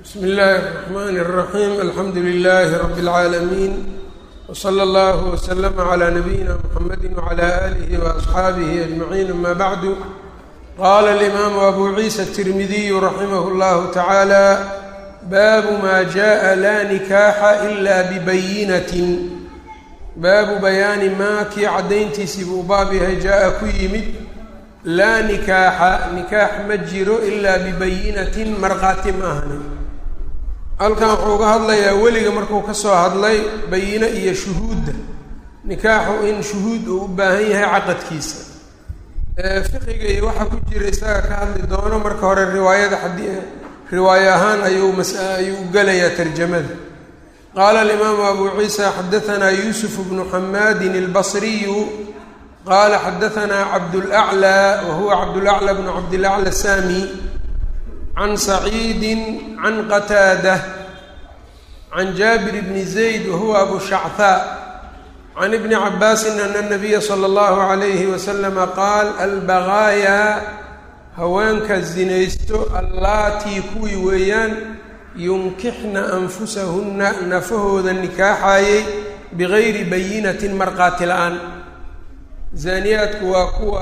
بسم الله الرحمن الرحيم الحمد لله رب العالمين وصلى الله وسلم على نبينا محمد وعلى آله وأصحابه أجمعين أما بعد قال الإمام أبو عيسى الترمذي رحمه الله تعالى باب ما جاء لا نكاح إلا ببينة baabu bayaani maa kii caddayntiisii buu baab yahay jaa-a ku yimid laa nikaaxa nikaax ma jiro ilaa bibayinatin markhaati ma ahani halkan wuxuu uga hadlayaa weliga markuu ka soo hadlay bayino iyo shuhuudda nikaaxu in shuhuud uu u baahan yahay caqadkiisa fiqiga iyo waxaa ku jira isaga ka hadli doono marka hore riwaayada riwaayo ahaan ayuu gelayaa tarjamada qala alimaamu abu ciisa xadaanaa yuusuf bnu xamaadin albasriyu qala xadaanaa cabdulaclى wahuwa cabdulaclى bnu cabdilaclى sami can saciidi can qataadah can jaabir bni zayd wahuwa abu shachaa can ibni cabaasin ana nabiya salى اllahu عalayhi waslama qaal albagaaya haweenka zinaysto allaatii kuwii weeyaan yunkixna anfusahunna nafahooda nikaaxayay bigayri bayinatin markhaati la-aan zaaniyaadku waa kuwa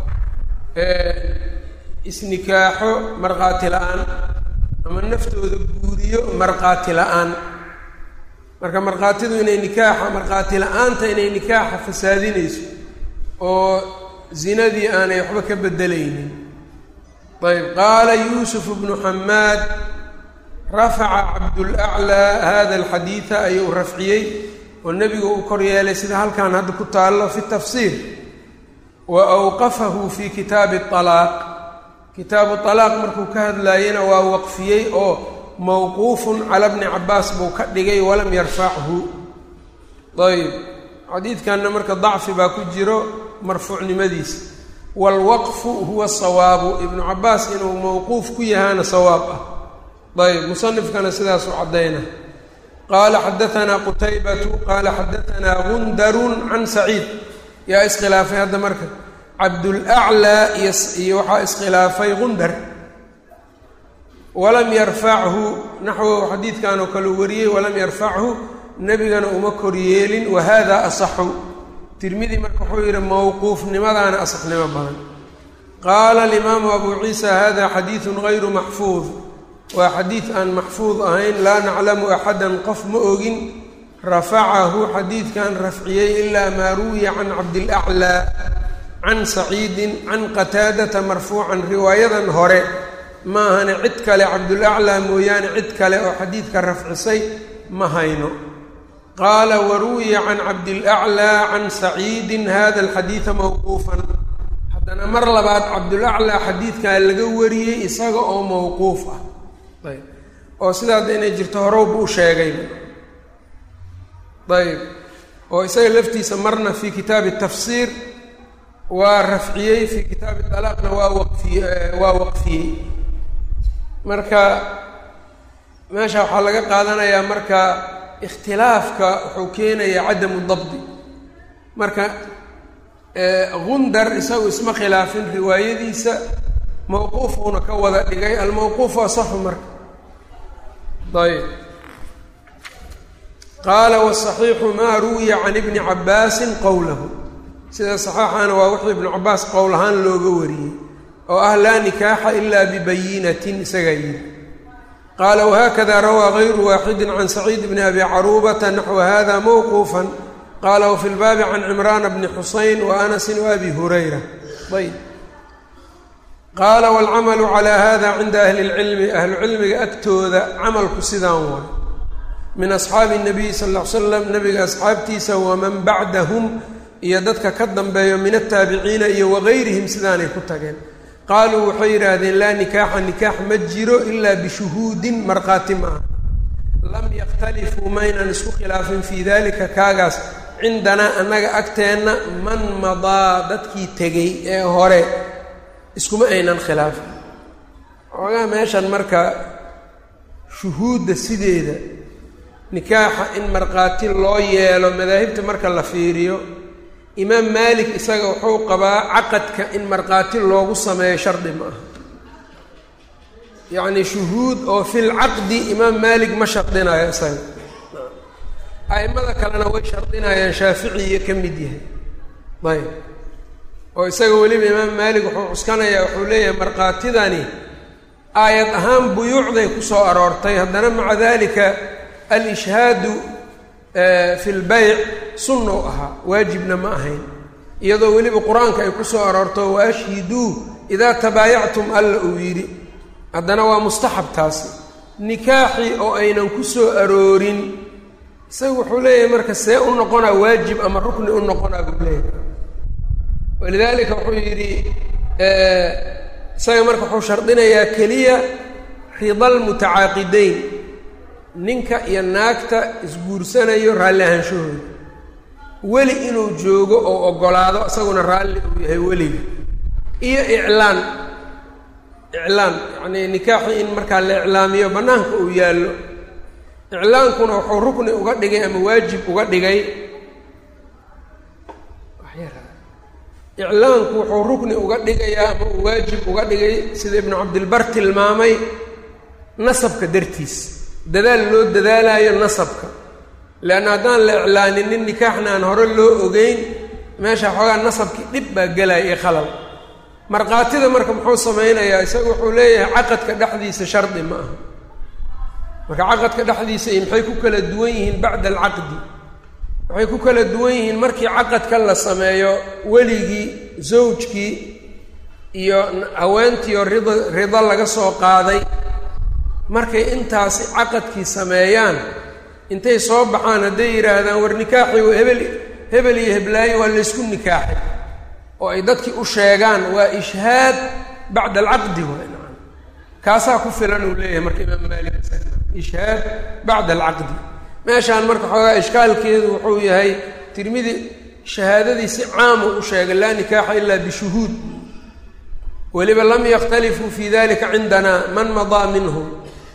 isnikaaxo markhaati la-aan ama naftooda guuriyo markhaati la-aan marka markhaatidu inay nikaaxa markhaati la-aanta inay nikaaxa fasaadinayso oo zinadii aanay waxba ka bedelaynin ayb qaala yuusuf bnu xamaad rafaca cabdulaclى hada alxadiida ayuu rafciyey oo nebigu uu kor yeelay sida halkan hadda ku taallo fi tafsiir wa awqafahu fi kitaabi alaaq kitaabu alaaq markuu ka hadlaayena waa waqfiyey oo mawquufun cala bni cabaas buu ka dhigay walam yarfachu ayb xadiidkanna marka dacfi baa ku jiro marfuucnimadiisa waalwaqfu huwa sawaabu ibnu cabaas inuu mawquuf ku yahaana sawaab ah ayb musanifkana sidaas u caddayna qaala xadaanaa qutaybatu qaala xadaanaa gundarun can saciid yaa iskhilaafay hadda marka cabdulaclaa iyo waxaa iskhilaafay gundar walam yarfachu naxwahu xadiidkan oo kale wariyey walam yarfachu nebigana uma koryeelin wahada asaxu tirmidi marka wuxuu yidhi mawquufnimadaana asaxnimo badan qaala alimaamu abu ciisa hada xadiidun gayru maxfuud waa xadiid aan maxfuud ahayn laa naclamu axadan qof ma ogin rafacahu xadiidkan rafciyey ilaa maa ruwiya can cabdilaclaa can saciidin can qataadata marfuucan riwaayadan hore ma ahane cid kale cabdulaclaa mooyaane cid kale oo xadiidka rafcisay ma hayno qaala waruwiya can cabdilaclaa can saciidin hada alxadiida mawquufan haddana mar labaad cabdulaclaa xadiidkaa laga wariyey isaga oo mawquuf ah ayb oo sidaada inay jirto horowba u sheegay ayb oo isaga laftiisa marna fi kitaabi tafsiir waa rafciyey fi kitaabi talaaqna waa waqfiyey marka meesha waxaa laga qaadanayaa marka ikhtilaafka wuxuu keenayaa cadamu dabdi marka gundar isagu isma khilaafin riwaayadiisa mawquufuuna ka wada dhigay almawquufu asaxu marka ayb qaala wasaxiixu maa ruwiya can ibni cabaasin qowlahu sida saxaaxana waa wixii ibnu cabaas qowl ahaan looga wariyey oo ah laa nikaaxa ilaa bibayinatin isagaa yidhi qaala wahakada rawaa gayru waaxidin can saciid bni abi caruubata naxwa hada mawquufan qaala wafi lbaabi can cimraana bni xusayn wa anasin wa abi hurayra ayb qaala waalcamalu calaa hada cinda ahli اlcilmi ahlucilmiga agtooda camalku sidaan waay min asxaabi الnabiy sal ll ly slam nabiga asxaabtiisa waman bacdahum iyo dadka ka dambeeyo min ataabiciina iyo wagayrihim sidaanay ku tageen qaaluu waxay yidhaahdeen laa nikaaxa nikaax ma jiro ilaa bishuhuudin markhaati ma aha lam yakhtalifuu maynan isku khilaafin fii dalika kaagaas cindanaa annaga agteenna man madaa dadkii tegey ee hore iskuma aynan khilaafin xoogaha meeshan marka shuhuudda sideeda nikaaxa in markhaati loo yeelo madaahibta marka la fiiriyo imaam maalik isaga wuxuu qabaa caqadka in markhaati loogu sameeyo shardi ma aha yacni shuhuud oo fil caqdi imaam maalik ma shardinayo isaga a'imada kalena way shardinayaan shaaficiya ka mid yahay ayb oo isaga weliba imaam maalik wuxuu cuskanayaa wuxuu leeyahay markhaatidani aayad ahaan buyuucday ku soo aroortay haddana maca dalika al-ishhaadu fi lbayc sunna u ahaa waajibna ma ahayn iyadoo weliba qur-aanka ay ku soo aroorto wa ashhiduu idaa tabaayactum alla uu yidhi haddana waa mustaxab taasi nikaaxi oo aynan ku soo aroorin isaga wuxuu leeyahay marka see u noqonaa waajib ama rukni u noqonaa buu leeyahay walidaalika wuxuu yidhi isaga marka wuxuu shardinayaa keliya ridal mutacaaqidayn ninka iyo naagta isguursanayo raalli ahaanshahooda weli inuu joogo oo oggolaado isaguna raalli uu yahay weliga iyo iclaan yacnii nikaaxii in markaa la iclaamiyo bannaanka uu yaallo iclaankuna wuxuu rukni uga dhigay ama waajib uga dhigay iclaanku wuxuu rukni uga dhigayaa ama uu waajib uga dhigay sida ibnu cabdilbar tilmaamay nasabka dartiis dadaal loo dadaalaayo nasabka leanna haddaan la iclaaninin nikaaxna aan hore loo ogeyn meesha xoogaa nasabkii dhib baa gelaya iyo khalal markhaatida marka muxuu samaynayaa isaga wuxuu leeyahay caqadka dhexdiisa shardi ma aha marka caqadka dhexdiisa iyo maxay ku kala duwan yihiin bacda alcaqdi waxay ku kala duwan yihiin markii caqadka la sameeyo weligii zawjkii iyo haweentii oo rido laga soo qaaday markay intaasi caqadkii sameeyaan intay soo baxaan hadday yidhaahdaan war nikaaxii hebel iyo heblaayo waa laysku nikaaxay oo ay dadkii u sheegaan waa ishhaad bacda alcaqdi waay nacam kaasaa ku filan uu leeyahay marka imaam maalik ishhaad bacda alcaqdi meeshaan marka xoogaa ishkaalkeedu wuxuu yahay tirmidi shahaadadii si caama u sheegay laa nikaaxa ilaa bishuhuud weliba lam yakhtalifuu fi dalika cindana man madaa minhum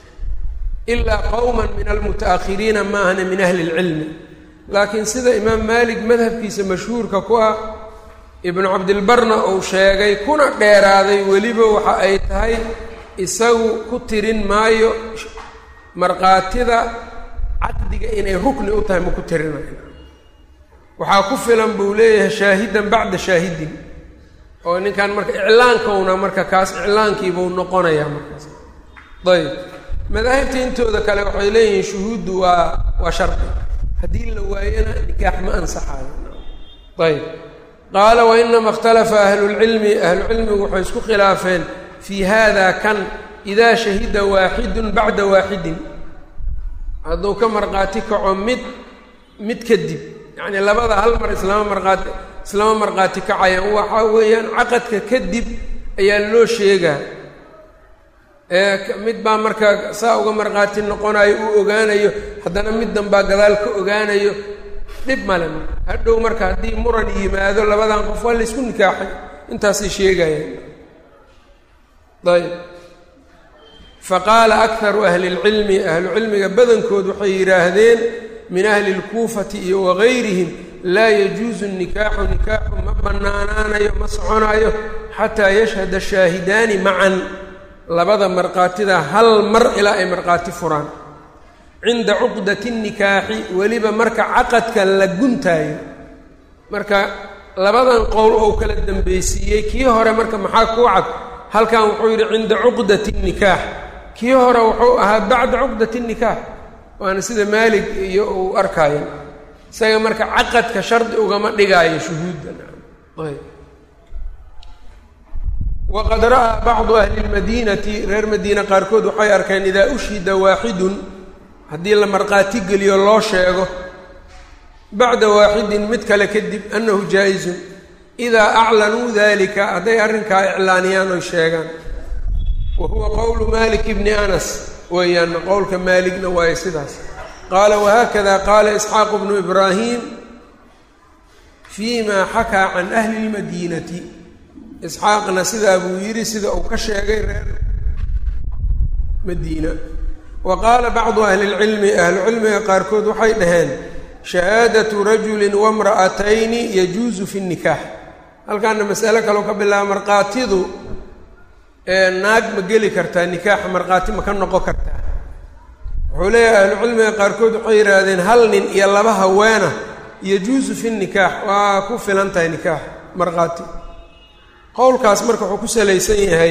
ilaa qowma min almuta'akhiriina maahana min ahli اlcilmi laakiin sida imaam maalik madhabkiisa mashhuurka ku ah ibnu cabdilbarna uu sheegay kuna dheeraaday weliba waxa ay tahay isagu ku tirin maayo markhaatida caqdiga inay rukni u tahay ma ku tirinayo waxaa ku filan buu leeyahay shaahidan bacda shaahidin oo ninkan marka iclaankowna marka kaas iclaankiibuu noqonayaa markaas ayb madaahibta intooda kale waxay leeyihiin shuhuuddu waa shardi haddii la waayana nikaax ma ansaxayo ayb qaala wainama ikhtalafa ahlulcilmi ahlucilmigu waxay isku khilaafeen fii hada kan idaa shahida waaxidun bacda waaxidin hadduu ka markhaati kaco mid kadib yacnii labada hal mar islama markhaati kacayaan waxaa weeyaan caqadka kadib ayaa loo sheegaa mid baa markaa saa uga markhaati noqonayo uu ogaanayo haddana mid danbaa gadaal ka ogaanayo dhib male marka hadhow marka haddii muran yimaado labadan qof waa laysku nikaaxay intaasay sheegayaan ayb faqaala akharu ahli lcilmi ahlu cilmiga badankood waxay yidhaahdeen min ahli lkuufati iyo wagayrihim laa yajuusu nikaaxu nikaaxu ma bannaanaanayo ma soconaayo xataa yashhada shaahidaani macan labada markhaatida hal mar ilaa ay markhaati furaan cinda cuqdati nikaaxi weliba marka caqadka la guntaayo marka labadan qowl ou kala dambaysiiyey kii hore marka maxaa kuu cad halkan wuxuu yidhi cinda cuqdati nikaax kii hore wuxuu ahaa bacda cuqdati nikaax waana sida maalig iyo uu arkaayo isaga marka caqadka shardi ugama dhigaayo shuhuudda ayb waqad ra'aa bacdu ahli lmadiinati reer madiina qaarkood waxay arkeen idaa ushhida waaxidun haddii la markhaati geliyo loo sheego bacda waaxidin mid kale kadib annahu jaa-izun idaa aclanuu dalika hadday arrinkaa iclaaniyaan oy sheegaan wa huwa qowlu malik bni anas weeyaan qowlka maaligna waaye sidaas qaala wahaakada qaala isxaaqu bnu ibraahim fii ma xakaa can ahli lmadiinati isxaaqna sidaa buu yidhi sida uu ka sheegay reer madiina wa qaala bacdu ahli lcilmi ahlucilmiga qaarkood waxay dhaheen shahaadatu rajulin wamra'atayni yajuusu fi nikaax halkaana masale kaloo ka bilaaba markhaatidu naag ma geli kartaa nikaaxa markhaati ma ka noqon kartaa wuxuu leeyahay ahlucilmiga qaarkood waxay yidhaahdeen hal nin iyo laba haweena yajuusu fi nikaax waa ku filan tahay nikaax markhaati qowlkaas marka wuxuu ku salaysan yahay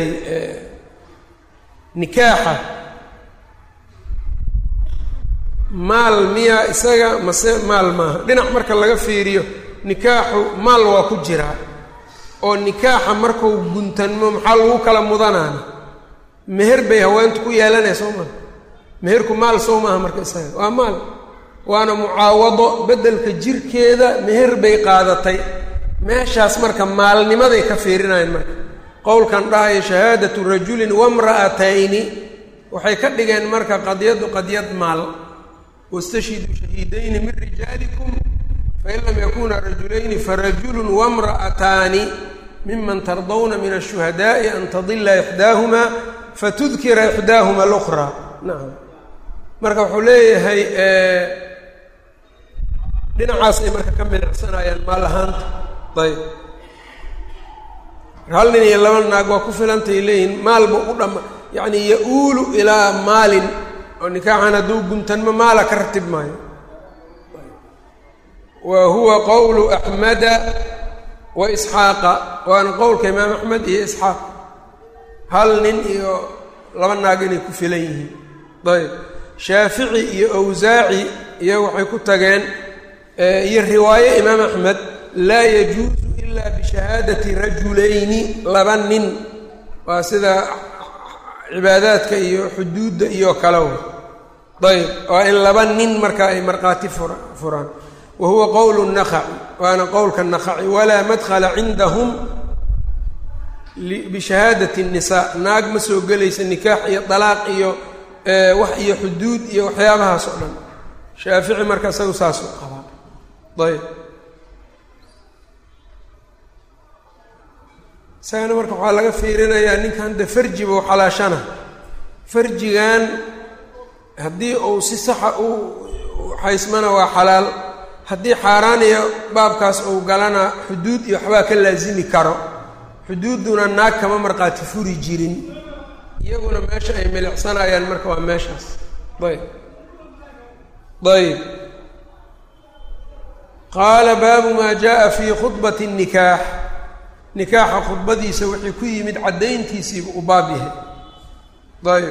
nikaaxa maal miya isaga mase maal maaha dhinac marka laga fiiriyo nikaaxu maal waa ku jiraa oo nikaaxa markuu guntanmo maxaa lagu kala mudanaana meher bay haweentu ku yeelanaya soo maha meherku maal soo maaha marka isaga waa maal waana mucaawado beddelka jirkeeda meher bay qaadatay meeshaas marka maalnimaday ka fiirinayaan marka qowlkan dhahaya shahaadatu rajulin wamra'atayni waxay ka dhigeen marka qadiyadu qadiyad maal wastashhiduu shahiidayni min rijaalikum fain lam yakuna rajulayni farajulun wamra'ataani miman tardawna min ashuhadaa'i an tadila ixdaahuma fatudkira ixdaahuma alukhraa nacam marka wuxuu leeyahay dhinacaasay marka ka milicsanayaan maal ahaanta ayb hal nin iyo laba naag waa ku filantay leeyihin maalba u dhama yacni ya-uulu ilaa maalin oo nikaaxan hadduu guntanmo maala ka ratib maayo wa huwa qowlu axmeda wa isxaaqa waana qowlka imaam axmed iyo isxaaq hal nin iyo laba naag inay ku filan yihiin ayb shaafici iyo awsaaci iyo waxay ku tageen iyo riwaaye imaam axmed laa yajuusu ilaa bishahaadati rajulayni laba nin waa sida cibaadaadka iyo xuduudda iyo kalew ayb waa in laba nin marka ay markhaati furaan wa huwa qowlu nakaci waana qowlka nakaci walaa madkhala cindahum bishahaadati الnisaa naag ma soo gelaysa nikaax iyo dalaaq iyo wax iyo xuduud iyo waxyaabahaas oo dhan shaafici marka isagu saasuu qabaa ayb isagana marka waxaa laga fiirinayaa ninkan de farjiba u xalaashana farjigan haddii uu si saxa u xaysmana waa xalaal haddii xaaraan iyo baabkaas uu galana xuduud iyo waxbaa ka laasimi karo xuduudduna naag kama markhaati furi jirin iyaguna meesha ay milicsanayaan marka waa meeshaas ayb ayb qaala baabu maa jaa fii khudbati الnikaax nikaaxa khudbadiisa wixii ku yimid caddayntiisiiba u baab yahay ayb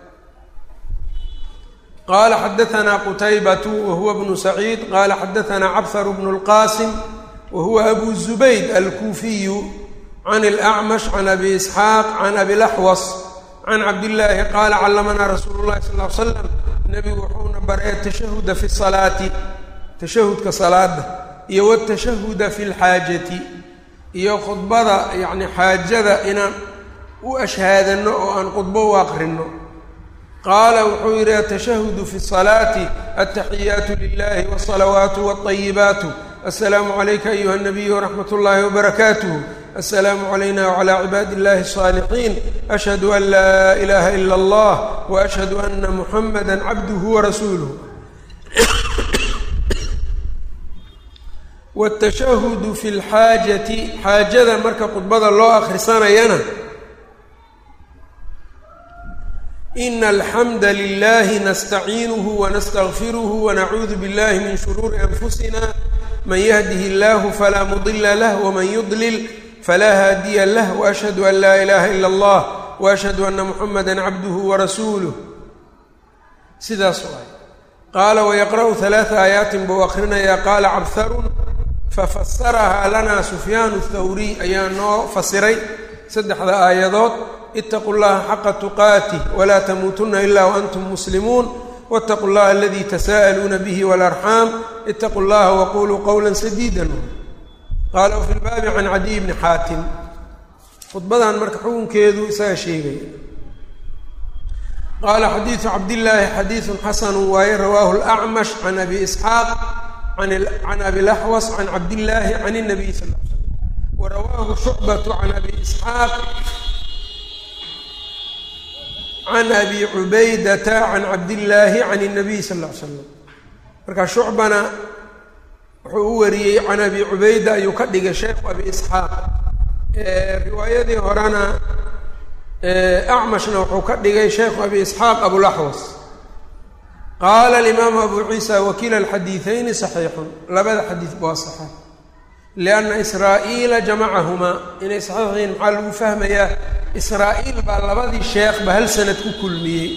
qaala xadaanaa qutaybatu wahuwa bnu saciid qaala xadaanaa cabhar bnu اlqaasim wahuwa abu zubayd alkuufiyu can اlأcmash can abi isxaaq can abi laxwas can cabdillaahi qaala callamanaa rasuulu llahi sal ll ly slam nebigu wuxuuna baree tashahuda fi salaati tashahudka salaada iyo watashahuda fi lxaajati iyo khudbada yacni xaajada inaan u ashhaadano oo aan khudbo u aqrino qaala wuxuu yidhi atashahudu fi salaati altaxiyaatu lilahi wالsalawaatu wالطayibaatu aلsalaamu calayka ayuha الnabiyu wraxmat اllahi wbarakaatuh aلsalaamu calayna wclى cibaadi اllahi الصaalixiin ashhadu an laa ilaha ila اllah waashhadu ana muxamada cabduhu warasuuluh wاtashahudu fi اlxaajati xaajada marka khudbada loo akhrisanayana ina alxamda lilahi nastaciinuhu wanastagfiruhu wanacuudu biاllahi min shuruuri anfusina man yahdihi اllahu falaa mudila lah wman yudlil falaa haadiya lah waashhadu an laa ilaha ila اllah waashhadu ana muxamada cabduhu warasuuluh sidaas waay qaala wayaqra'u ثalaaثa aayaatin buu akrinayaa qaala cabharun fafasarahaa lanaa sufyaanu thawriy ayaa noo fasiray saddexda aayadood itaquu llaha xaqa tuqaatih walaa tamuutunna ilaa waantum muslimuun waataquu llaha aladii tasaa'aluuna bihi walarxaam itaquu llaha waquluu qowla sadiidan qaala wafi lbaabi can cadiy bni xaatim khudbadan marka xukunkeedu isaga sheegaya qaala xadiidu cabdillaahi xadiidun xasanu waaye rawaahu alacmash can abi isxaaq can abi laxwas can cabdillaahi can الnabiy sal l slam warawaahu shucbatu can abi isxaaq can abi cubaydata can cabdillaahi can الnabiy sal ll ly slam marka shucbana wuxuu u wariyey can abi cubayda ayuu ka dhigay sheekhu abi isxaaq riwaayadii horena acmashna wuxuu ka dhigay sheekhu abi isxaaq abulaxwas qaala alimaamu abu ciisa wakila alxadiiثayni saxiixun labada xadiid waa saxiix lianna israa'iila jamacahumaa inay saxiix yihiin maxaa lagu fahmayaa israa'iil baa labadii sheekhba hal sanad ku kulmiyey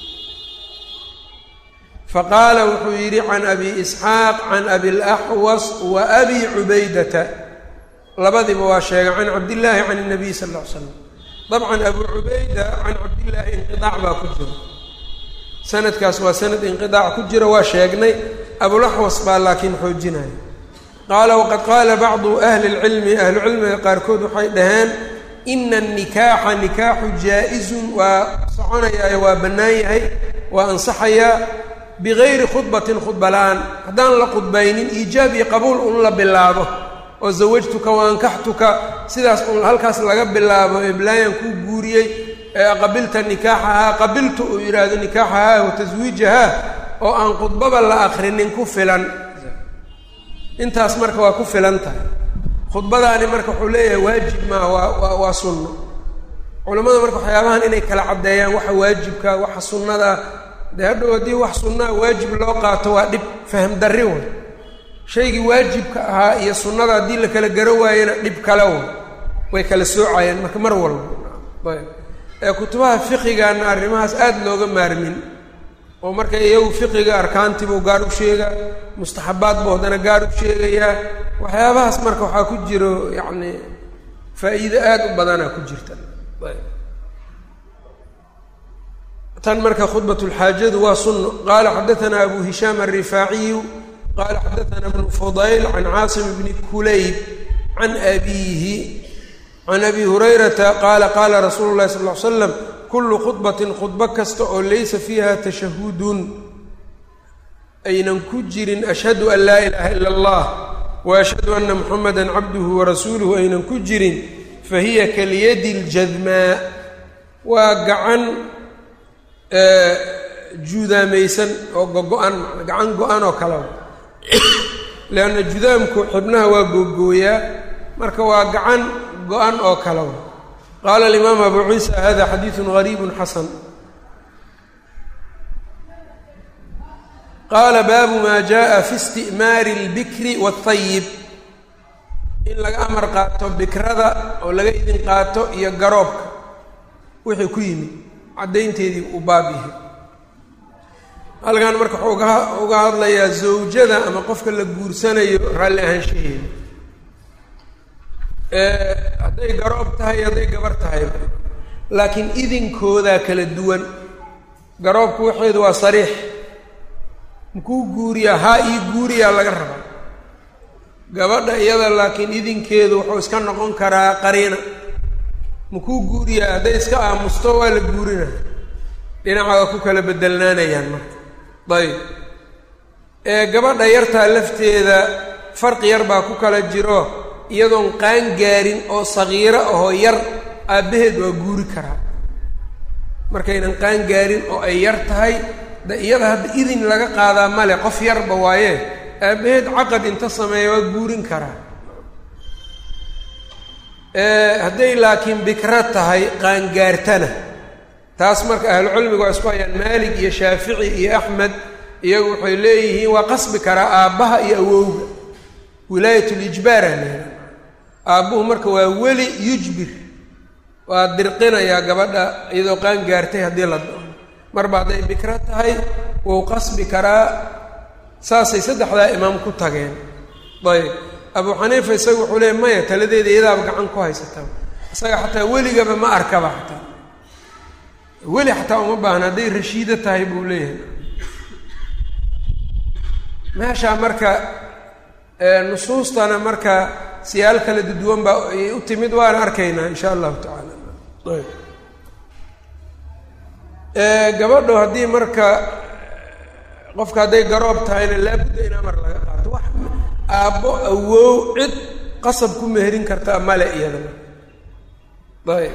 faqaala wuxuu yidhi can abi isxaaq can abi laxwas wa abi cubaydata labadiiba waa sheegay can cabdillaahi can الnabiy sal ll ly slam dabcan abu cubayda can cabdillaahi inqiaac baa ku jira sanadkaas waa sanad inqiaac ku jira waa sheegnay abulaxwas baa laakiin xoojinaya qaala waqad qaala bacdu ahli اlcilmi ahlucilmiga qaarkood waxay dhaheen ina الnikaaxa nikaaxu jaa-izun waa soconayaayo waa bannaan yahay waa ansaxayaa bigayri khudbatin khudba la-aan haddaan la khudbaynin iijaab iyo qabuul un la bilaabo oo zawajtuka waankaxtuka sidaas un halkaas laga bilaabo eblaayan kuu guuriyey qabilta nikaaxahaa qabiltu uu yidhaahdo nikaaxahaa wa taswiijahaa oo aan khudbaba la akrinin ku filan intaas marka waa ku filan tahay khudbadaani marka wuxuu leeyahay waajib maa waa sunno culammada marka waxyaabahan inay kala caddeeyaan waxa waajibka waxa sunnada dee hadhow haddii wax sunnaa waajib loo qaato waa dhib faham darri way shaygii waajibka ahaa iyo sunnada haddii la kala garo waayena dhib kale way kala soocayaan marka mar walba ayb kutubaha fiqigaana arrimahaas aada looga maarmin oo marka iyagu fiqiga arkaantibuu gaar u sheegaa mustaxabaad buu haddana gaar u sheegayaa waxyaabahaas marka waxaa ku jiro yacni faa'iido aada u badanaa ku jirta tan marka khudbatulxaajadu waa sunno qaala xadaanaa abu hishaam alrifaaciyu qaala xadaanaa bnu fudayl can caasim bni kulayb can abiihi can abi hurayrata qaala qaala rasuulu llahi sal ll ly slam kullu khudbatin khudbo kasta oo laysa fiiha tashahudun aynan ku jirin ashhadu an laa ilaaha ila allah wa ashhadu anna muxamada cabduhu warasuuluhu aynan ku jirin fa hiya kalyadi ljadmaa waa gacan judaamaysan oo gogo-an gacan go-an oo kale leanna judaamku xibnaha waa googooyaa marka waa gacan go-an oo kale qaala alimaam abu ciisa hada xadiidu gariibu xasan qaala baabu maa jaءa fi isti'maari اlbikri wاlthayib in laga amar qaato bikrada oo laga idin qaato iyo garoobka wixii ku yimid caddaynteedii uu baab yahay halkan marka wuxuu uga hadlayaa zawjada ama qofka la guursanayo raalli ahaanshaheeda hadday garoob tahay hadday gabar tahay laakiin idinkoodaa kala duwan garoobku waxeedu waa sariix makuu guuriyaa haa ii guuriyaa laga rabaa gabadha iyada laakiin idinkeedu wuxuu iska noqon karaa qariina makuu guuriyaa hadday iska aamusto waa la guurina dhinaca waa ku kala bedelnaanayaan marka ayb gabadha yartaa lafteeda farqi yar baa ku kala jiro iyadoon qaan gaarin oo sagiiro ahoo yar aabbaheed waa guuri karaa markaynan qaan gaarin oo ay yar tahay de iyada hadda idin laga qaadaa male qof yarba waaye aabbaheed caqad inta sameeya waa guurin karaa hadday laakiin bikra tahay qaangaartana taas marka ahlucilmigu waa isku hayaan maalik iyo shaafici iyo axmed iyagu waxay leeyihiin waa qasbi karaa aabbaha iyo awowga wilaayatulijbaara leedahay aabbuhu marka waa weli yujbir waa dirqinayaa gabadha iyadoo qaan gaartay haddii la doono marba hadday bikra tahay wuu qasbi karaa saasay saddexdaa imaam ku tageen ayb abu xaniifa isaga wuxuu leeyay maya taladeeda iyadaaba gacan ku haysataa isaga xataa weligaba ma arkaba xataa weli xataa uma baahna hadday rashiido tahay buu leeyahay meeshaa marka nusuustana marka siyaal kala duduwan baa ay u timid waana arkaynaa insha allahu tacaala gabadho haddii marka qofka hadday garoob tahayna laabudda in amar laga qaato wax aabbo awow cid qasab ku meherin kartaa male iyadana ayb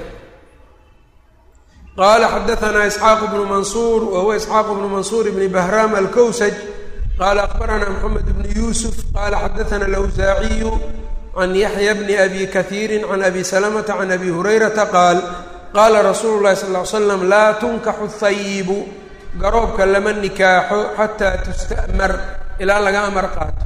qaala xadaanaa isxaaq bnu mansuur wa huwa isxaaq bnu mansuur bni bahraam alkowsaj qaala akbaranaa moxamed bnu yuusuf qaala xadaana alawsaaciyu can yaxya bni abi kaiiri can abi salamata can abi hurayrata qaal qaala rasuulu llahi sal ll ly slam laa tunkaxu hayibu garoobka lama nikaaxo xataa tusta'mar ilaa laga amar qaato.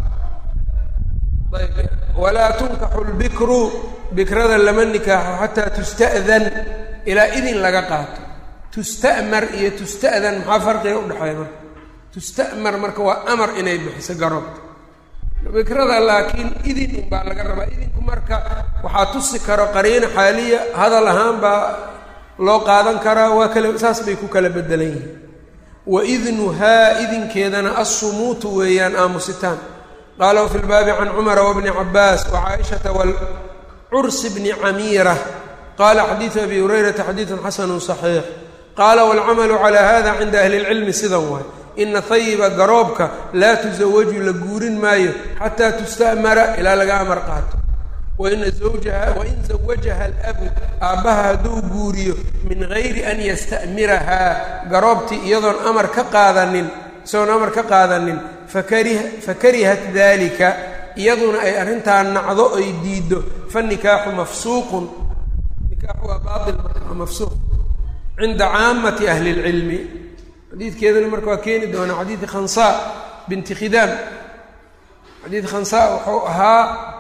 walaa tunkaxu lbikru bikrada lama nikaaxo xataa tusta'dan ilaa idin laga qaato. tusta'mar iyo tusta'dan maxaa farqiga udhexeeya marka? tusta'mar marka waa amar inay bixiso garoobka. bikrada laakiin idin unbaa laga rabaa. idinku marka waxaa tusi karo qariino xaaliya, hadal ahaan baa loo qaadan karaa, waa kale saas bay ku kala bedelan yihiin. wa idnuhaa idinkeedana assumuutu weeyaan aamusitaan. qaala wafi lbaabi can cumara wabni cabaas wacaaishata walcursi bni camiira qaala xadiidu abi hurayrata xadiidun xasanu صaxiix. qaala waalcamalu calaa hada cinda ahli اlcilmi sidan waay. ina hayiba garoobka laa tusawaju la guurin maayo xataa tusta'mara ilaa laga amar qaato. wain zawajaha alabu aabbaha hadduu guuriyo min gayri an yasta'mirahaa garoobtii iyadoon amar ka qaadanin isagoon amar ka qaadanin fakarihat dalika iyaduna ay arrintaa nacdo ay diiddo fanikaaxu mafsuuqun nikaaxu waa baail marka mafsuuq cinda caamati ahli اlcilmi. xadiidkeeduna marka waa keeni doonaa xadiidi khansaa binti khidaam. xadiid khansaa wuxuu ahaa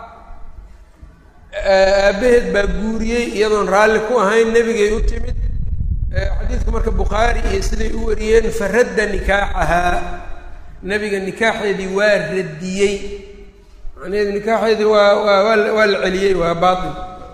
aabbaheed baa guuriyey iyadoon raalli ku ahayn, nebigay u timid. xadiidka marka bukhaari iyo siday u wariyeen faradda nikaaxahaa, nebiga nikaaxeedii waa radiyey. macnaheedu nikaaxeedii waa la celiyey, waa baail.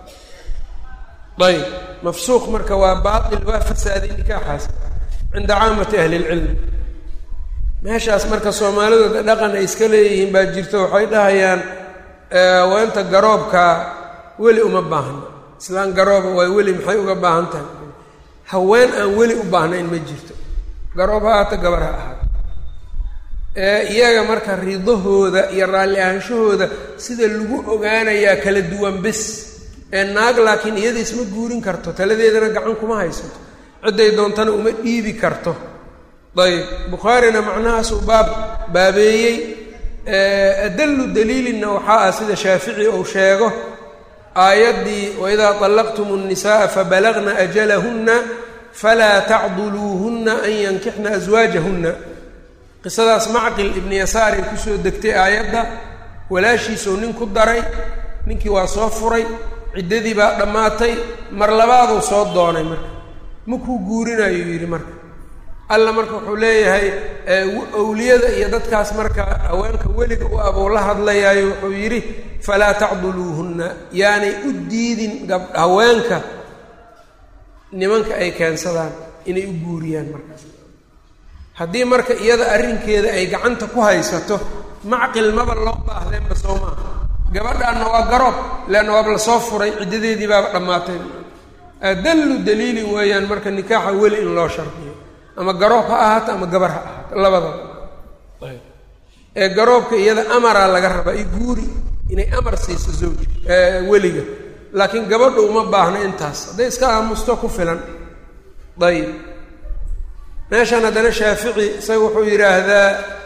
ayb mafsuuq marka waa baail, waa fasaaday nikaaxaas cinda caamati ahli اlcilmi. meeshaas marka soomaalidooda dhaqan ay iska leeyihiin baa jirto, waxay dhahayaan weenta garoobka weli uma baahno. islaan garooba waa weli maxay uga baahan tahay? haween aan weli u baahnayn ma jirto, garoob ha ahaata gabar ha ahaato. iyaga marka ridahooda iyo raalli ahaanshahooda sida lagu ogaanayaa kala duwan bes. naag laakiin iyada isma guurin karto, taladeedana gacan kuma haysato, cidday doontana uma dhiibi karto. ayb bukhaarina macnahaasuu baabeeyey. adallu daliilinna waxaa ah sida shaafici uu sheego aayaddii waidaa طallaqtum الnisaءa fabalagna ajalahunna falaa tacduluuhunna an yankixna aswaajahunna. qisadaas macqil ibni yasaar ay kusoo degtay aayadda. walaashiisuu nin ku daray, ninkii waa soo furay, ciddadii baa dhammaatay, mar labaaduu soo doonay. marka makuu guurinayuu yidhi. marka alla marka wuxuu leeyahay awliyada iyo dadkaas marka haweenka weliga u abuu la hadlayaayo wuxuu yidhi falaa tacduluuhunna, yaanay u diidin haweenka nimanka ay keensadaan inay u guuriyaan. markaas haddii marka iyada arrinkeeda ay gacanta ku haysato, macqil maba loo baahdeenba soo maaha. gabadhaanna waa garoob, leanna waaba lasoo furay, ciddadeedii baaba dhammaatay. adallu daliilin weeyaan marka nikaaxa weli in loo shardiyo, ama garoob ha ahaato ama gabar ha ahaato, labadaba. garoobka iyada amaraa laga rabaa i guuri inay amar siiso zawji weliga, laakiin gabadhu uma baahno intaas, hadday iska aamusto ku filan. ayib meeshan haddana shaafici isaga wuxuu yidhaahdaa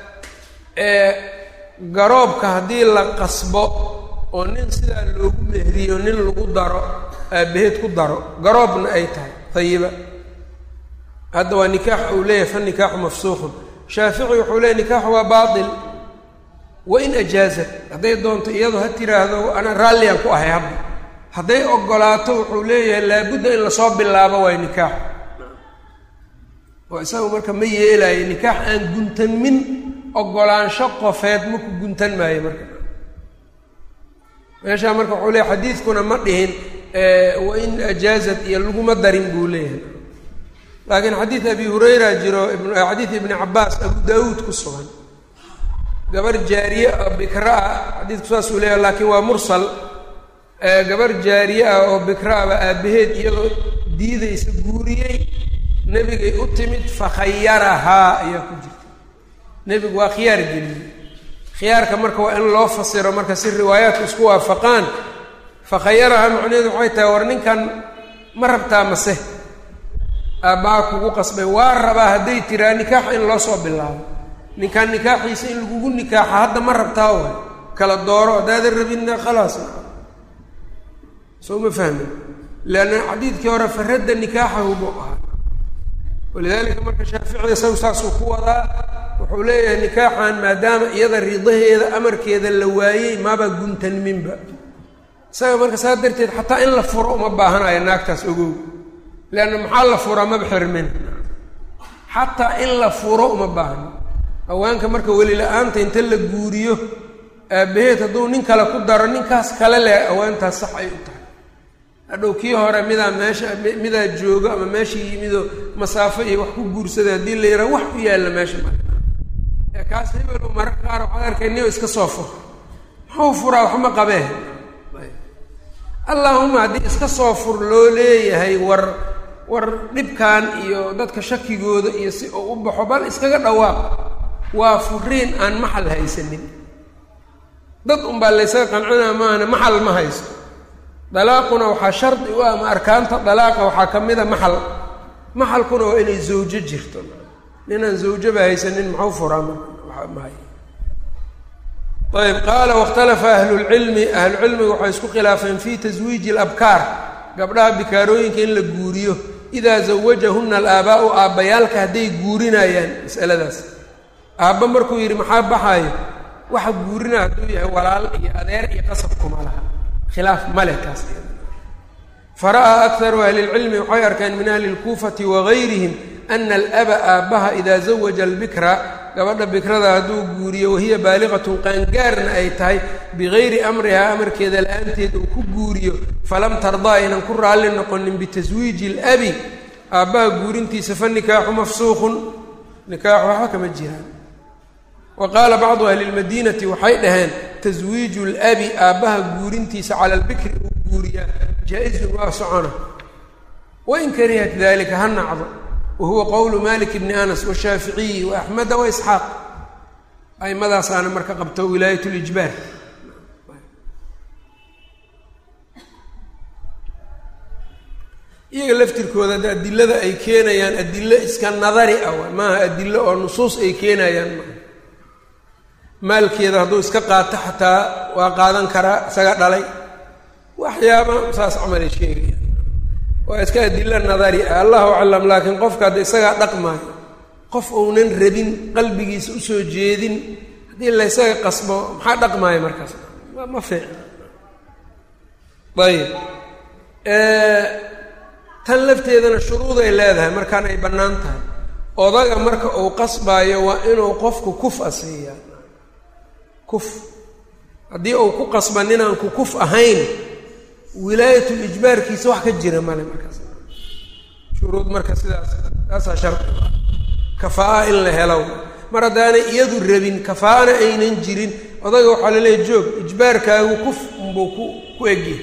garoobka haddii la qasbo oo nin sidaa loogu mehriyo nin lagu daro, aabbaheed ku daro, garoobna ay tahay hayiba, hadda waa nikaax uu leeyahay fanikaaxu mafsuuqun. shaafici wuxuu leeyahy nikaaxu waa baail. wain ajaazat hadday doonto iyadu ha tiraahdo ana raalliyaan ku ahay hadda, hadday ogolaato wuxuu leeyahay laabudda in lasoo bilaabo waay nikaax. oo isagu marka ma yeelaayo nikaax aan guntanmin, ogolaansho qofeed maku guntan maayo. marka meeshaa marka wuxuu leeyahy xadiidkuna ma dhihin wain ajaazat iyo laguma darin buu leeyahay. laakiin xadiid abi hurayra jiro, xadiid ibni cabaas abu daawuud ku sugan, gabar jaariye oo bikra ah, xadiidku saasuu leeyahay laakiin waa mursal. gabar jaariye ah oo bikra ah baa aabbaheed iyadoo diidaysa guuriyey, nebigay u timid fakhayarahaa ayaa ku jirta. nebigu waa khiyaar geliyey. khiyaarka marka waa in loo fasiro marka si riwaayaadku isku waafaqaan. fakhayarahaa macnaheedu waxay tahay war ninkan ma rabtaa mase aabbaa kugu qasbay? waa rabaa hadday tiraa nikaax in loo soo bilaabo. ninkaan nikaaxiisa in lagugu nikaaxa hadda ma rabtaa way kala dooro, haddaadan rabinna khalaas soo ma fahmin. leanna xadiidkii hore faradda nikaaxahu buu ahaa walidaalika marka shaaficiga isagu saasuu ku wadaa wuxuu leeyahay nikaaxan maadaama iyada ridaheeda amarkeeda la waayey maba guntanminba isaga marka saa darteed xataa in la furo uma baahanayo naagtaas ogow leanna maxaa la furaa maba xirmin xataa in la furo uma baahno haweenka marka weli la-aanta inta la guuriyo aabbaheed hadduu nin kale ku daro ninkaas kale leh haweentaas sax ay u tahay hadhow kii hore midaa joogo ama meesha yimidoo masaafo iyo wax ku guursada haddii la yidhaha wax u yaalla meesha mara kaas hebelu mararka qaar waxaad arkay niyo iska soo fur muxuu furaa waxma qabee allaahuma haddii iska soo fur loo leeyahay war dhibkan iyo dadka shakigooda iyo si uu u baxo bal iskaga dhawaaq waa furiin aan maxal haysanin dad unbaa laysaga qancinaa maahane maxal ma haysto dalaaquna waxaa shardi u ah ama arkaanta dalaaqa waxaa ka mid a maxalkuna waa inay zawjo jirto ninaan zawjoba haysanin muxuu furaa mahay ayb qaala wakhtalafa ahlulcilmiga waxay isku khilaafeen fii taswiiji alabkaar gabdhaha bikaarooyinka in la guuriyo idaa zawajahunna alaabaa'u aabbayaalka hadday guurinayaan mas'aladaas aabba markuu yidhi maxaa baxaayo waxa guurinaa hadduu yahay walaal iyo adeer iyo qasab kuma laha khilaaf male taas fara'aa akharu ahli lcilmi waxay arkeen min ahli lkuufati wagayrihim ana alaba aabbaha idaa zawaja albikra gabadha bikrada hadduu guuriyo wahiya baaliqatun qaangaarna ay tahay bigayri amrihaa amarkeeda la-aanteed uu ku guuriyo falam tardaa aynan ku raalli noqonin bitaswiiji alabi aabbaha guurintiisa fa nikaaxu mafsuuqun nikaaxu waxba kama jiraan wa qaala bacdu ahli lmadiinati waxay dhaheen taswiiju alabi aabbaha guurintiisa cala albikri uu guuriyaa jaa-izun waa socona wain karihat dalika ha nacdo wahuwa qowlu malik bni anas washaaficiyi waaxmeda waisxaaq aimmadaasaana marka qabto wilaayat lijbaar iyaga laftirkooda de adilada ay keenayaan adilo iska nadari ah maaha adilo oo nusuus ay keenayaan maaha maalkeeda hadduu iska qaato xataa waa qaadan karaa isaga dhalay waxyaaba saas camalay sheegayaan waa iska adilo nadari ah allahu aclam laakiin qofka hadda isagaa dhaqmaayo qof uunan rabin qalbigiisa usoo jeedin haddii la ysaga qasbo maxaa dhaqmaayo markaas ma fiicna ayib tan lafteedana shuruuday leedahay markaan ay bannaan tahay odaga marka uu qasbaayo waa inuu qofku kuf asiiyaa kuf haddii uu ku qasba ninaan ku kuf ahayn wilaayatul ijbaarkiisa wax ka jira male markaas shuruud marka taasaa shardi kafaa-a in la helo mar haddaanay iyadu rabin kafaa-ana aynan jirin odaga waxaa la leeyahy joog ijbaarkaagu kuf unbuu ku egyahay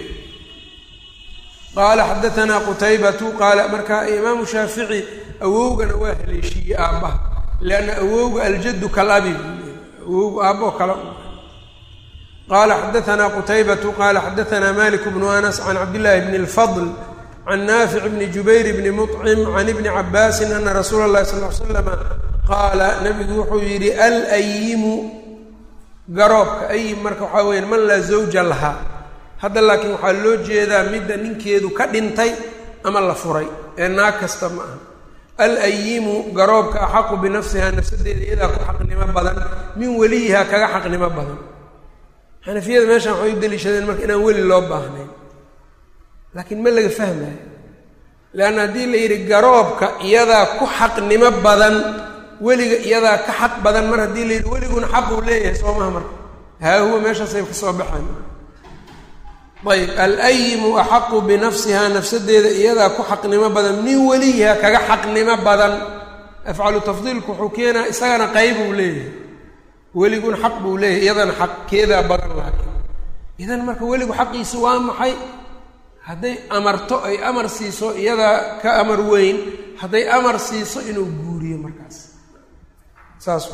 qaala xadatanaa qutaybatu qaala marka imaamu shaafici awowgana waa haleeshiiyey aabbaha lianna awowga aljaddu kalabi awowga aabboo kale qala xadaanaa qutaybatu qala xadaanaa malik bnu anas can cabdillaahi bni اlfadl can naafic bni jubayr bni muطcim can ibni cabaasin ana rasuula اllahi sal l slama qaala nabigu wuxuu yidhi alayimu garoobka ayim marka waxaa weya man laa zawja lahaa hadda laakiin waxaa loo jeedaa midda ninkeedu ka dhintay ama la furay ee naag kasta ma aha alayimu garoobka axaqu binafsihaa nafsadeeda iyadaa ku xaqnimo badan min weliyihaa kaga xaqnimo badan xanafiyada meeshaan waxay u daliishadeen marka inaan weli loo baahnayn laakiin ma laga fahmayo leanna haddii la yidhi garoobka iyadaa ku xaqnimo badan weliga iyadaa ka xaq badan mar haddii la yidhi weliguna xaq uu leeyahay soo maha marka haa huwa meeshaasay ka soo baxayn ayb alayimu axaqu binafsihaa nafsadeeda iyadaa ku xaqnimo badan min weliyihaa kaga xaqnimo badan afcalu tafdiilku wuxuu keenaa isagana qayb uu leeyahay weliguna xaq buu leeyahay iyadana xaqkeedaa badan laakiin idan marka weligu xaqiisa waa maxay hadday amarto ay amar siiso iyadaa ka amar weyn hadday amar siiso inuu guuriyo markaas saas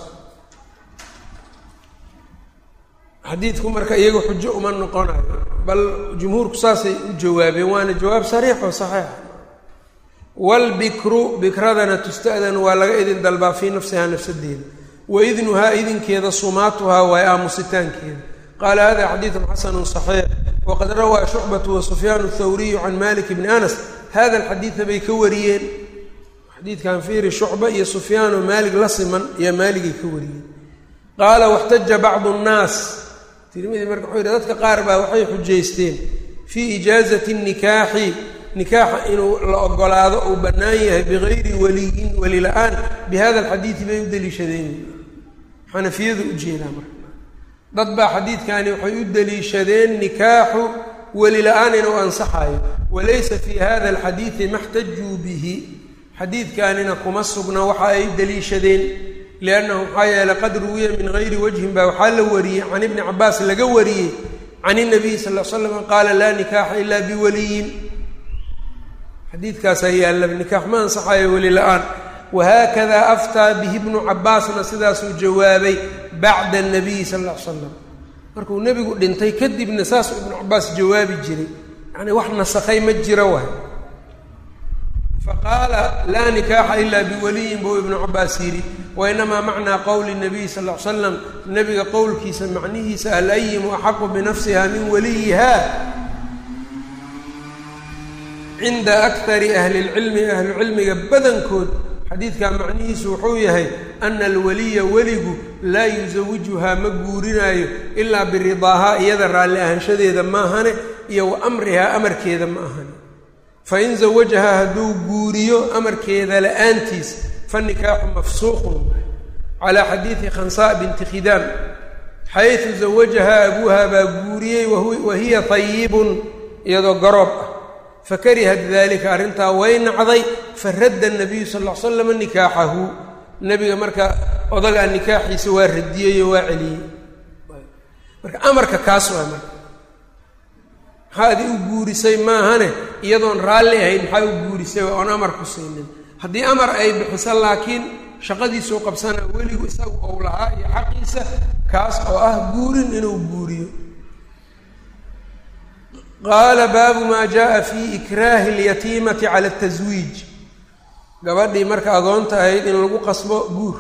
xadiidku marka iyaga xujo uma noqonayo bal jumhuurku saasay u jawaabeen waana jawaab sariix oo saxiixa waalbikru bikradana tusta'danu waa laga idin dalbaa fii nafsihaa nafsadeeda waidnuhaa idinkeeda sumaatuhaa waa aamusitaankeeda qaala hada xadiidun xasanun saxiix waqad rawaa shucbatu wa sufyaan athawriyu can malik bni anas hada alxadiida bay ka wariyeen xadiidkan fiiri shucba iyo sufyaanoo maalig la siman iyo maaligay ka wariyeen qaala waxtaja bacdu nnaas tirmidi marka wuxuu yidhi dadka qaar baa waxay xujaysteen fii ijaazati nikaaxi nikaaxa inuu la ogolaado uu bannaan yahay bigayri waliyin weli la-aan bi hada alxadiidi bay u deliishadeen xanafiyadu u jeedaa marka dad baa xadiidkani waxay u deliishadeen nikaaxu weli la-aan inuu ansaxayo walaysa fii hada alxadiidi maxtajuu bihi xadiidkanina kuma sugna waxa ay deliishadeen liannahu maxaa yeele qad ruwiya min gayri wajhin baa waxaa la wariyey can ibni cabaas laga wariyey can inabiy sal l slam qaala laa nikaaxa ilaa biwaliyin xadiidkaasaa yaalla nikaax ma ansaxayo weli la-aan wahaakada aftaa bihi bnu cabaasna sidaasuu jawaabay bacda anabiyi sal l slam markuu nebigu dhintay kadibna saasuu ibnu cabaas jawaabi jiray yacni wax nasakhay ma jira waay faqaala laa nikaaxa ilaa biwaliyin buu ibnu cabaas yidhi wainamaa macnaa qowli nabiy sal l slam nebiga qowlkiisa macnihiisa alayimu axaqu binafsiha min waliyiha cinda akari ahli lcilmi ahlucilmiga badankood xadiidkaa macnihiisu wuxuu yahay ana alwaliya weligu laa yusawijuhaa ma guurinaayo ilaa biridaahaa iyada raalli ahaanshadeeda maahane iyo wa amrihaa amarkeeda ma ahane fain zawajahaa hadduu guuriyo amarkeeda la-aantiis fanikaaxu mafsuuqun calaa xadiidi khansaa binti khidaam xaysu zawajahaa abuuhaa baa guuriyey wahiya tayibun iyadoo garoob ah fakarihat dalika arrintaa way nacday faradda nabiyu sal l slam nikaaxahu nebiga marka odagaa nikaaxiisa waa radiyey oo waa celiyey marka amarka kaas waa marka maxaa adi u guurisay maahane iyadoon raalli ahayn maxaa u guurisay waa oon amar ku siinin haddii amar ay bixiso laakiin shaqadiisuu qabsana weligu isagu ou lahaa iyo xaqiisa kaas oo ah guurin inuu guuriyo qaala baabu maa jaءa fi ikraahi اlyatiimati cala اtaswiij gabadhii marka agoonta ahayd in lagu qasbo guur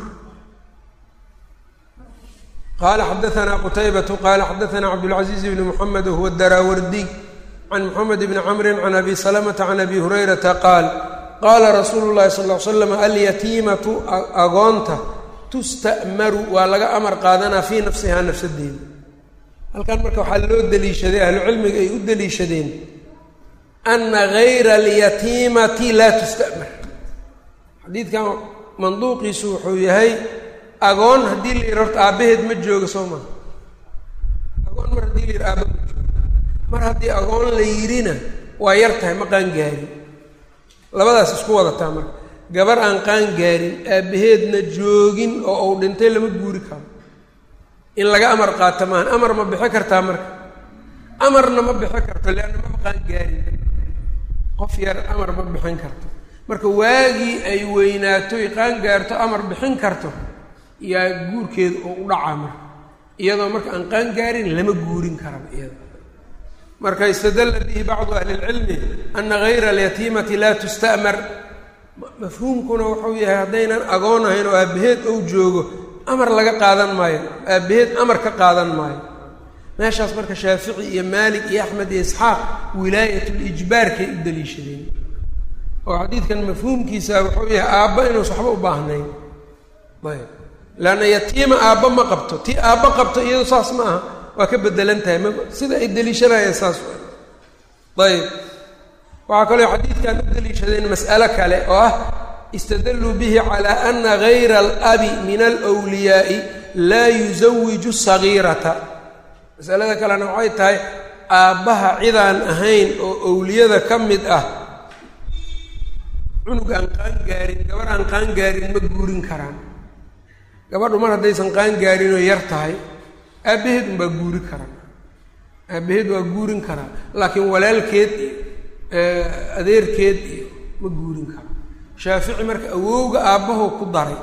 qaala xadaanaa qutaybatu qaala xadaanaa cabdاlcaزiiz bni mxamed wahuwa daraawardiy can mxamed bni camri can abi salamata can abi hurayrata qaal qaala rasuulu اllahi sal ly slam alyatiimatu agoonta tusta'maru waa laga amar qaadanaa fii nafsihaa nafsadeeda halkan marka waxaa loo deliishaday ahlucilmiga ay u deliishadeen ana gayra alyatiimati laa tusta'mar xadiidkan manduuqiisu wuxuu yahay agoon haddii la yidhi horta aabbaheed ma jooga soo maha agoon mar haddii la yidhi aabba ma jooga mar haddii agoon la yidhina waa yar tahay ma qaangaarin labadaas isku wadataa marka gabar aan qaangaarin aabbaheedna joogin oo uu dhintay lama guuri karo in laga amar qaato maahan amar ma bixi kartaa marka amarna ma bixi karto leanna ma qaangaarin qof yar amar ma bixin karto marka waagii ay weynaato y qaangaarto amar bixin karto yaa guurkeedu oo u dhacaa marka iyadoo marka aan qaangaarin lama guurin karaba iyada marka istadalla bihi bacdu ahli lcilmi ana gayra alyatiimati laa tusta'mar mafhuumkuna wuxuu yahay haddaynan agoon ahayn oo aabbaheed ou joogo amar laga qaadan maayo aabbaheed amar ka qaadan maayo meeshaas marka shaafici iyo maalik iyo axmed iyo isxaaq wilaayatulijbaarkay u daliishadeen oo xadiidkan mafhuumkiisa wuxuu yahay aabba inuusa waxba u baahnayn ayb leanna yatiima aabba ma qabto tii aabba qabto iyado saas ma aha waa ka bedelan tahay sida ay deliishanayeen saas ayb waxaa kaloo xadiidkan u deliishadeen mas'alo kale oo ah istadalluu bihi calaa ana gayra alabi min alwliyaa'i laa yusawiju sagiirata masalada kalena waxay tahay aabbaha cidaan ahayn oo owliyada ka mid ah cunug aan qaangaarin gabar aan qaangaarin ma guurin karaan gabadhu mar haddaysan qaangaarin oo yar tahay aabbaheed unbaa guuri karaa aabbaheed waa guurin karaa laakiin walaalkeed iyo adeerkeed iyo ma guurin karo shaafici marka awowga aabbahu ku daray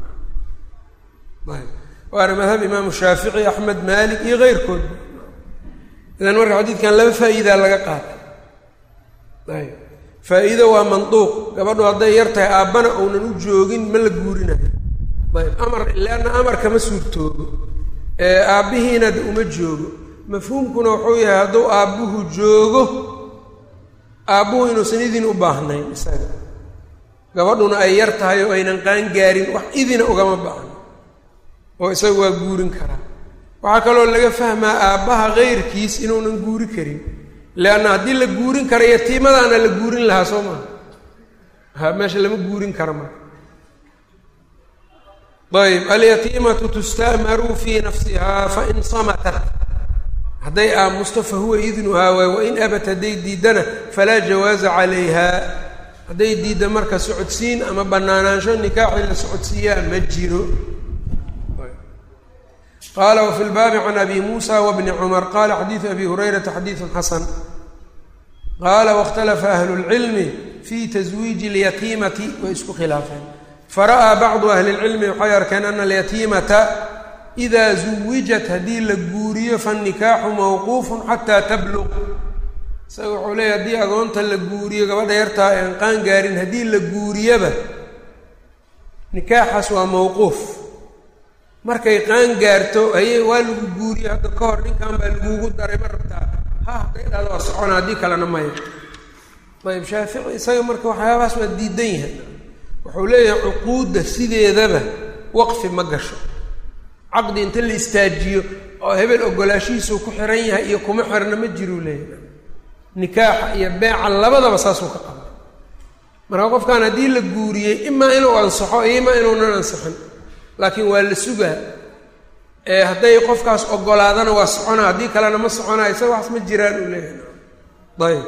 waana madhab imaamu shaafici axmed maalik iyo keyrkood idan marka xadiidkan laba faa'iidaa laga qaatay ayb faa'iido waa manduuq gabadhu hadday yar tahay aabbana uunan u joogin ma la guurinayo ayb amar leanna amarkama suurtoobo aabbihiina uma joogo mafhuumkuna wuxuu yahay hadduu aabbuhu joogo aabbuhu inuusan idin u baahnayn isaga gabadhuna ay yar tahay oo aynan qaan gaarin wax idina ugama baahno oo isaga waa guurin karaa waxaa kaloo laga fahmaa aabbaha kayrkiis inuunan guuri karin leanna haddii la guurin kara yatiimadaana la guurin lahaa soo maha meesha lama guurin kara marka ayb alyatiimatu tusta'maru fii nafsihaa fain samatat hadday aamusto fahuwa idnuhaa waay wain abat hadday diiddana falaa jawaaza calayha hadday diidda marka socodsiin ama bannaanaansho nikaaxii la socodsiiyaa ma jiro qaala wafi lbaabi can abi muusa wabni cumar qaala xadiidu abi hurayrata xadiidun xasan qaala wاkhtalafa ahlu اlcilmi fii taswiiji اlyatiimati way isku khilaafeen fara'aa bacdu ahli اlcilmi waxay arkeen ana alyatiimata idaa zuwijat haddii la guuriyo fanikaaxu mawquufun xataa tabluq isaga wuxuu leeyahy haddii agoonta la guuriyo gabadha yartaa aan qaan gaarin haddii la guuriyaba nikaaxaas waa mawquuf markay qaan gaarto ayay waa lagu guuriye hadda ka hor ninkan baa lagugu daray ma rabtaa hadday dhahdo waa socona haddii kalena maya ayb shaafici isaga marka waxyaabahaas waa diidan yahay wuxuu leeyahay cuquudda sideedaba waqfi ma gasho caqdi inta la istaajiyo oo hebel ogolaashihiisuu ku xiran yahay iyo kuma xirna ma jiruu leeyahay nikaaxa iyo beeca labadaba saasuu ka qaba marka qofkan haddii la guuriyey imaa inuu ansaxo iyo imaa inuunan ansixin laakiin waa la sugaa hadday qofkaas ogolaadana waa soconaa haddii kalena ma soconaa isaga waxas ma jiraan uu leeyahay ayb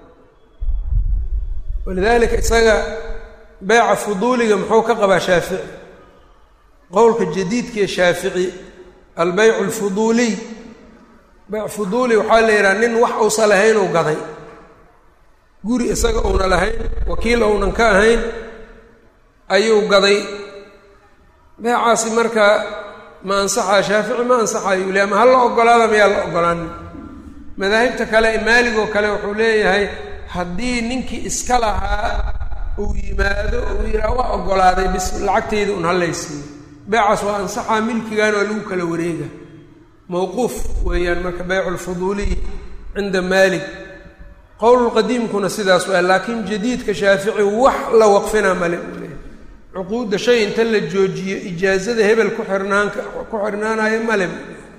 walidaalika isaga beeca fuduuliga muxuu ka qabaa shaafici qowlka jadiidkaee shaafici albeycu alfuduuliy beyc fuduuli waxaa la yidhaha nin wax uusan lahayn uu gaday guri isaga uuna lahayn wakiil ounan ka ahayn ayuu gaday beecaasi marka ma ansaxaa shaafici ma ansaxayu le ama ha la ogolaada mayaa la ogolaanin madaahibta kale maaligoo kale wuxuu leeyahay haddii ninkii iska lahaa uu yimaado uu yidhaha waa ogolaaday bis lacagtayda un hallaysiiyo beecaas waa ansaxaa milkigan waa lagu kala wareega mawquuf weeyaan marka beycu lfuduuliy cinda maalik qowlulqadiimkuna sidaas waa laakiin jadiidka shaafici wax la waqfinaa male uu leeyahay cuquudda shay inta la joojiyo ijaazada hebel ku xirnaanayo male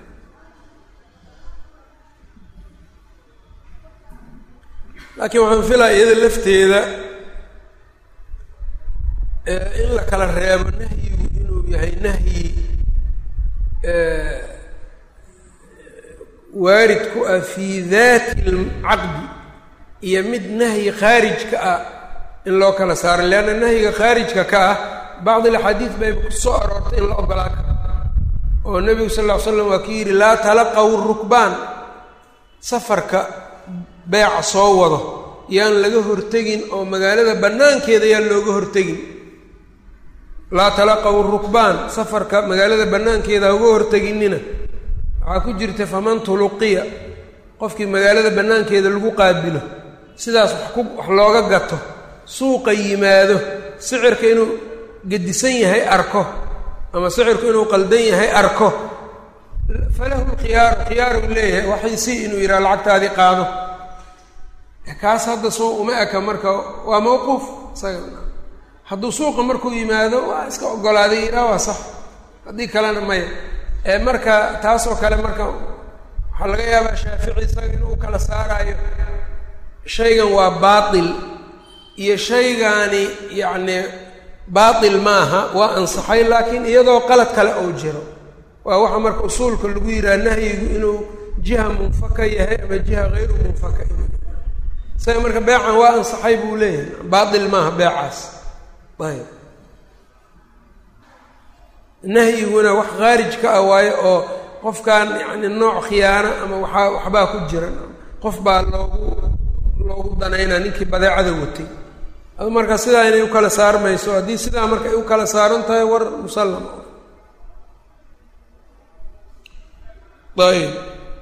laakiin waxaan filaa iyada lafteeda in la kala reebo nahyigu inuu yahay nahyi waarid ku ah fii daati lcaqdi iyo mid nahyi khaarijka ah in loo kala saaro leanna nahyiga khaarijka ka ah bacdi alaxaadiid bayba ku soo aroortay in la ogolaa karo oo nebigu sal ll ly slam waa ki yidhi laa talaqaw rukbaan safarka beeca soo wado yaan laga hortegin oo magaalada bannaankeeda yaan looga hortegin laa talaqaw rukbaan safarka magaalada bannaankeeda ha uga horteginina waxaa ku jirta faman tuluqiya qofkii magaalada bannaankeeda lagu qaabilo sidaas wax looga gato suuqa yimaado sicirka inuu gedisan yahay arko ama sicirku inuu qaldan yahay arko falahu khiyaaru leeyahay waxaysi inuu yidhaha lacagtaadii qaado kaas hadda soo uma eka marka waa mawquuf isaga hadduu suuqa markuu yimaado waa iska ogolaaday yidhaha waa sax haddii kalena maya marka taasoo kale marka waxaa laga yaabaa shaafici isaga inuu kala saaraayo shaygan waa baatil iyo shaygaani yacni baatil maaha waa ansaxay laakiin iyadoo qalad kale oo jiro waa waxa marka usuulka lagu yidhaha nahyigu inuu jiha munfaka yahay ama jiha hayru munfaka isaga marka beecan waa ansaxay buu leeyahay baatil maaha beecaas ayb nahyiguna wax khaarij ka ah waayo oo qofkan yacni nooc khiyaano ama waxbaa ku jira qof baa loogu danaynaa ninkii badeecada watay adu marka sidaa inay u kala saarmayso haddii sidaa marka ay u kala saaran tahay war musallam ayb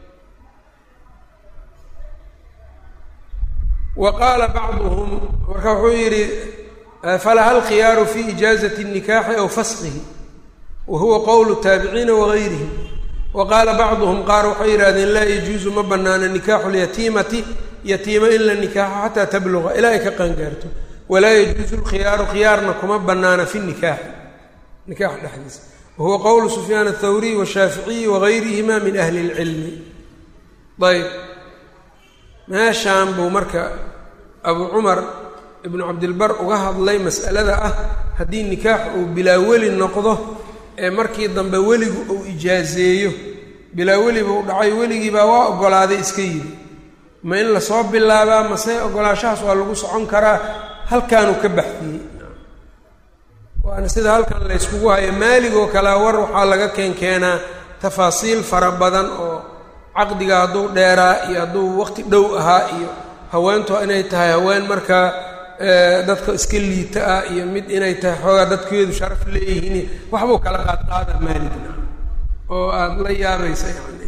wa qaala bacduhum marka wuxuu yidhi falaha alkhiyaaru fi ijaazati الnikaaxi aw faskihi wa huwa qowlu taabiciina wagayrihim وqاala bacضهm qaar waxay yidhahdeen laa yajuuزu ma banaana nikaaxu اlyatiimati yatiimo in la nikaaxo xataa tabluga ilaa ay ka qaangaarto walaa yajuuزu اlkhiyaaru khiyaarna kuma banaana fi nikaaxi nikaax dhexdiisa wahuwa qowlu sufyaan الthawriy wالshaaficiyi wagayrihima min ahli اlcilmi. ayb meeshaan buu marka abu cumar ibnu cabdilbar uga hadlay mas'alada ah haddii nikaax uu bilaa weli noqdo ee markii dambe weligu uu ijaazeeyo bilaa weli buu dhacay weligiibaa waa oggolaaday iska yidhi ma in lasoo bilaabaa mase oggolaashahaas waa lagu socon karaa halkaanuu ka baxdiyey waana sida halkan la yskugu hayo maaligoo kalea war waxaa laga keenkeenaa tafaasiil fara badan oo caqdiga hadduu dheeraa iyo hadduu waqti dhow ahaa iyo haweentu inay tahay haween markaa dadka iska liita ah iyo mid inay tahay xoogaa dadkeedu sharaf leeyihiin waxbuu kala qaadqaadaa maaligna oo aada la yaabaysa yani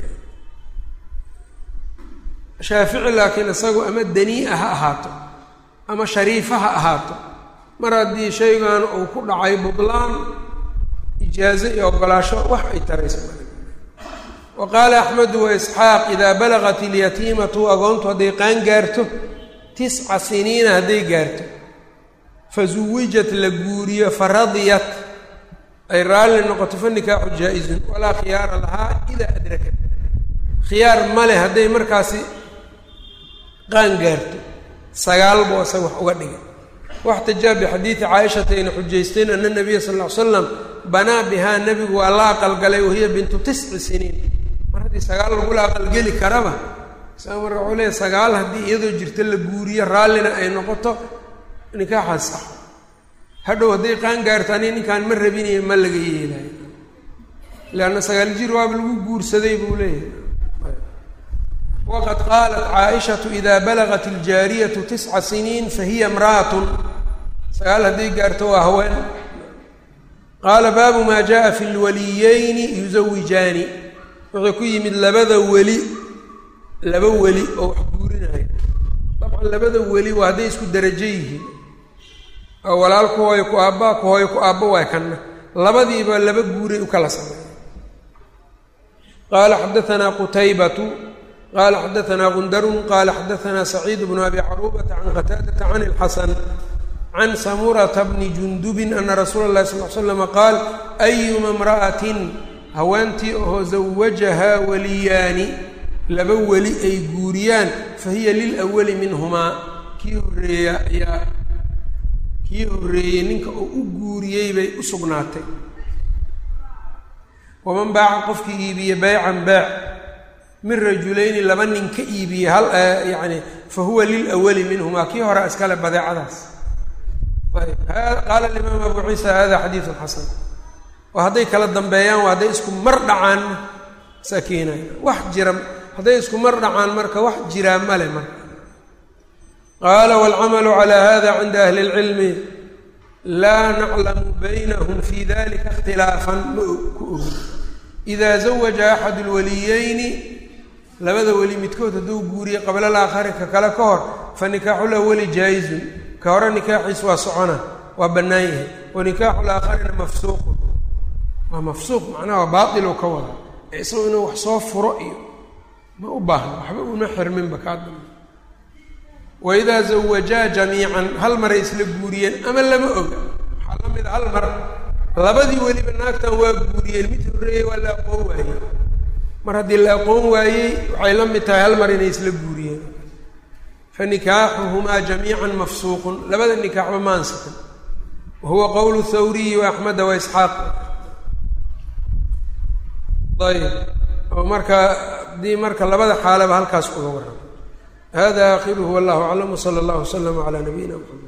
shaafici laakiin isagu ama danii-a ha ahaato ama shariifa ha ahaato mar haddii shaygan uu ku dhacay budlaan ijaazo iyo oggolaasho wax ay taraysa wa qaala axmedu waisxaaq idaa balagat ilyatiimatu agoontu hadday qaan gaarto 9 siniina hadday gaarto fazuwijat la guuriyo faradiyat ay raalli noqoto fa nikaaxu jaa-izun walaa khiyaara lahaa idaa adrakat khiyaar male hadday markaasi qaan gaarto 9 buu isaga wax uga dhigay waxtajaa bixadiidi caaishata ayna xujaysteen ana nabiya sal ll ly slam banaa bihaa nebigu waa la aqalgalay wahiya bintu 9 siniin mar haddii 9 lagula aqalgeli karaba isaga marka wuxuu leeyahy 9 haddii iyadoo jirta la guuriyo raallina ay noqoto nikaaxaas sax hadhow hadday qaan gaarto ani ninkaan ma rabinayo ma laga yeelayo leanna 9 jir waaba lagu guursaday buu leeyahay waqad qaalat caaishatu idaa balagat iljaariyatu 9 siniin fahiya imra'atun 9 hadday gaarto waa haween qaala baabu maa jaa fi lwaliyeyni yusawijaani wuxuu ku yimid laba weli oo wax guurinayo dabcan labada weli waa hadday isku darajo yihiin oo walaal ku hooyo ku aabbaa ku hooyo ku aabbo waay kanna labadiiba laba guuray u kala sameeya qaala xadaanaa qutaybatu qaala xadaanaa gundarun qaala xadaanaa saciid bnu abi caruubata can qataadata can ilxasan can samurata bni jundubin ana rasuula اllahi sal l slama qaal ayuma imra'atin haweentii oo zawajahaa waliyaani laba weli ay guuriyaan fahiya lilawali minhumaa kii horreeyey ninka oo u guuriyey bay u sugnaatay waman baaca qofkii iibiye baycan baac min rajulayni laba nin ka iibiye yani fa huwa lilawali minhumaa kii hore iskale badeecadaas ayb qaala alimaam abu ciisa hada xadiidun xasan oo hadday kala dambeeyaan waa hadday isku mar dhacaan saa keenaya wax jira hadday isku mar dhacaan marka wax jiraa male marka qaala waalcamalu calaa hada cinda ahli اlcilmi laa naclamu baynahum fi dalika ikhtilaafan ma ku ogin idaa zawaja axadu اlwaliyeyni labada weli midkood hadduu guuriye qabla alaakhari ka kale ka hor fa nikaaxu lawali jaa-izun ka hore nikaaxiis waa socona waa bannaan yahay wa nikaaxu laakharina mafsuuqun waa mafsuuq macnaha waa baatiluu ka wada ee isagu inuu wax soo furo iyo ma u baahno waxba una xirminba kaa dambe waidaa zawajaa jamiican hal maray isla guuriyeen ama lama oga waxaa la mida hal mar labadii weliba naagtan waa guuriyeen mid horreeyey waa la aqoon waayey mar haddii la aqoon waayey waxay la mid tahay hal mar inay isla guuriyeen fa nikaaxuhumaa jamiican mafsuuqun labada nikaaxba ma ansaxin wa huwa qowlu thawriyi wa axmeda wa isxaaq ayb oo marka haddii marka labada xaalaba halkaas uga warramo hada aakhiruhu wallahu aclam wsala allahu waslama calaa nabiyina mxamed